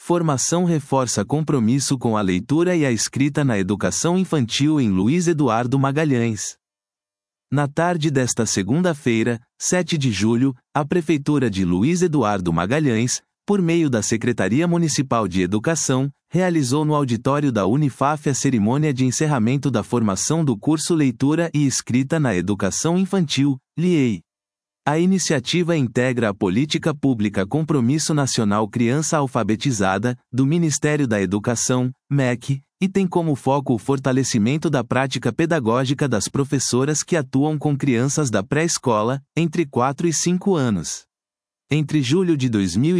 Formação reforça compromisso com a leitura e a escrita na educação infantil em Luiz Eduardo Magalhães. Na tarde desta segunda-feira, 7 de julho, a Prefeitura de Luiz Eduardo Magalhães, por meio da Secretaria Municipal de Educação, realizou no auditório da Unifaf a cerimônia de encerramento da formação do curso Leitura e Escrita na Educação Infantil, LIEI. A iniciativa integra a Política Pública Compromisso Nacional Criança Alfabetizada, do Ministério da Educação, MEC, e tem como foco o fortalecimento da prática pedagógica das professoras que atuam com crianças da pré-escola, entre 4 e 5 anos. Entre julho de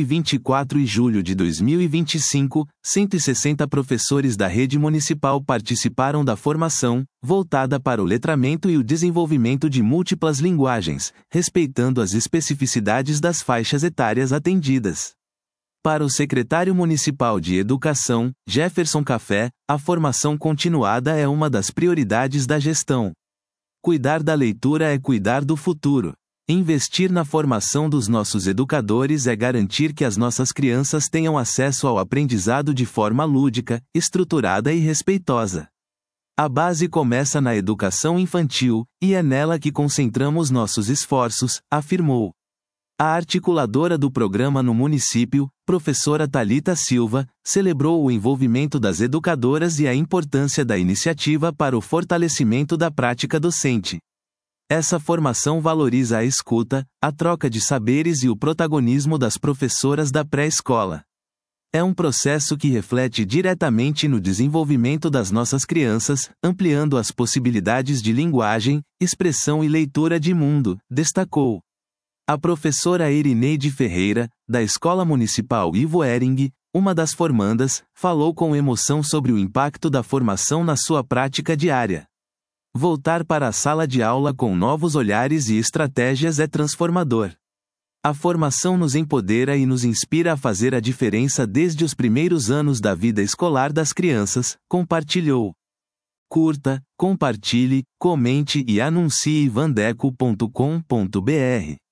2024 e julho de 2025, 160 professores da rede municipal participaram da formação, voltada para o letramento e o desenvolvimento de múltiplas linguagens, respeitando as especificidades das faixas etárias atendidas. Para o secretário municipal de Educação, Jefferson Café, a formação continuada é uma das prioridades da gestão. Cuidar da leitura é cuidar do futuro. Investir na formação dos nossos educadores é garantir que as nossas crianças tenham acesso ao aprendizado de forma lúdica, estruturada e respeitosa. A base começa na educação infantil, e é nela que concentramos nossos esforços, afirmou. A articuladora do programa no município, professora Thalita Silva, celebrou o envolvimento das educadoras e a importância da iniciativa para o fortalecimento da prática docente. Essa formação valoriza a escuta, a troca de saberes e o protagonismo das professoras da pré-escola. É um processo que reflete diretamente no desenvolvimento das nossas crianças, ampliando as possibilidades de linguagem, expressão e leitura de mundo, destacou. A professora Erineide Ferreira, da Escola Municipal Ivo Hering, uma das formandas, falou com emoção sobre o impacto da formação na sua prática diária. Voltar para a sala de aula com novos olhares e estratégias é transformador. A formação nos empodera e nos inspira a fazer a diferença desde os primeiros anos da vida escolar das crianças, compartilhou. Curta, compartilhe, comente e anuncie vandeco.com.br.